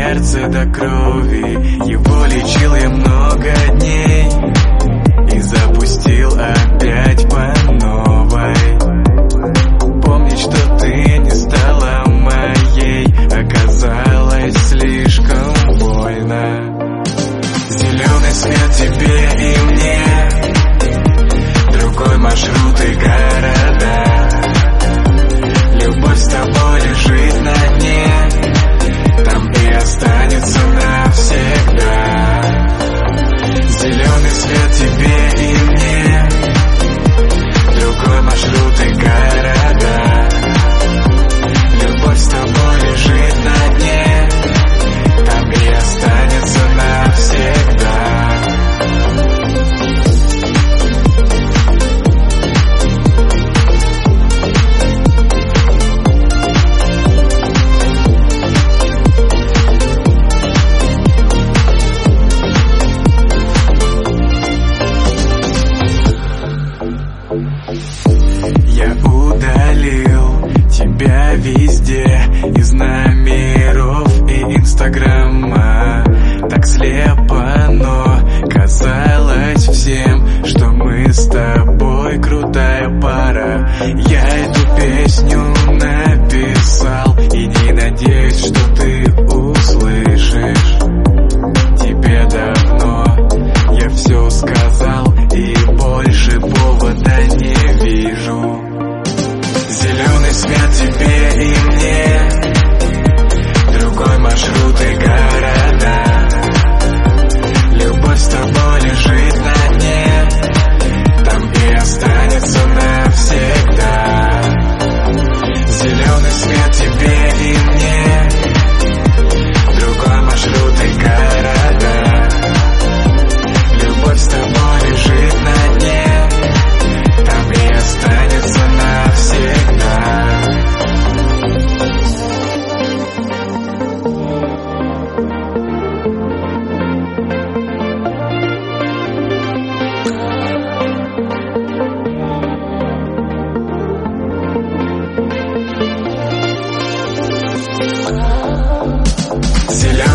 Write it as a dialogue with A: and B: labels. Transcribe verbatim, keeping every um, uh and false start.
A: сердце до крови. Его лечил я много дней и запустил опять по новой. Помнить, что ты не стала моей, оказалось слишком больно. Зеленый свет тебе и мне, другой маршрут и города. Любовь с тобой лежит на дне, там и останется навсегда. Зеленый свет тебе и мне, другой маршрут и города. Любовь с тобой лежит на дне, там и останется навсегда. Я удалил тебя везде из номеров и инстаграма. Так слепо, но казалось всем, что мы с тобой крутая пара. Я эту песню написал и не надеюсь, что ты услышишь. Тебе давно я все сказал и больше повода не вижу. Зеленый свет тебе и мне, другой маршрут и города. Любовь с тобой лежит на дне, там и останется навсегда. Зеленый свет тебе и мне, другой маршрут и города. Любовь с тобой лежит на дне, там и останется навсегда. Зеленый